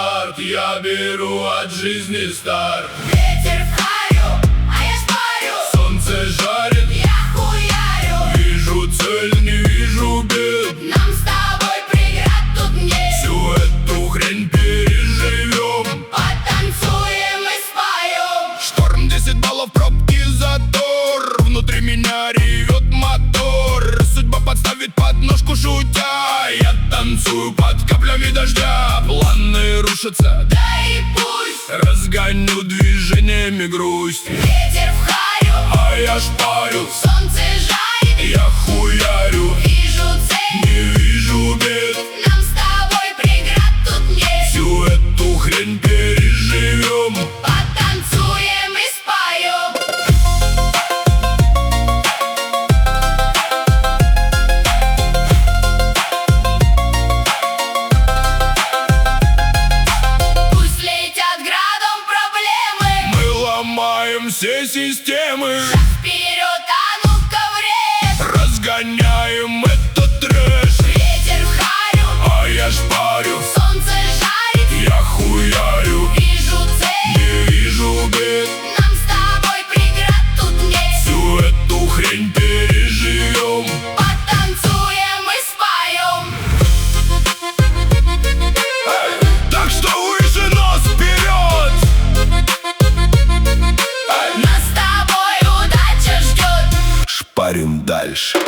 старт, я беру от жизни старт. Ветер в харю, а я шпарю. Солнце жарит, я хуярю. вижу цель, не вижу бед. Нам с тобой преград тут нет. Всю эту хрень переживем, потанцуем и споем. Шторм, 10 баллов, пробки, затор. Внутри меня ревет мотор. Судьба подставит подножку, шутя. Я танцую под каплями дождя. Планы рушатся, Да и пусть. разгоню движениями грусть. Ветер в харю, А я шпарю, солнце жарит. я хуярю, Вижу цель, не вижу бед. нам с тобой преград тут нет. Всю эту хрень переживем, потанцуем и споем. Пусть летят градом проблемы. мы ломаем все системы. Шаг вперед, а ну-ка вред. Разгоняем этот трэш. Ветер в харю, А я шпарю, солнце жарит. я хуярю, Вижу цель, не вижу бед. нам с тобой преград тут нет. Всю эту хрень переживем, потанцуем и споем. так что выше нос вперед. Нас с тобой удача ждет. Шпарим дальше.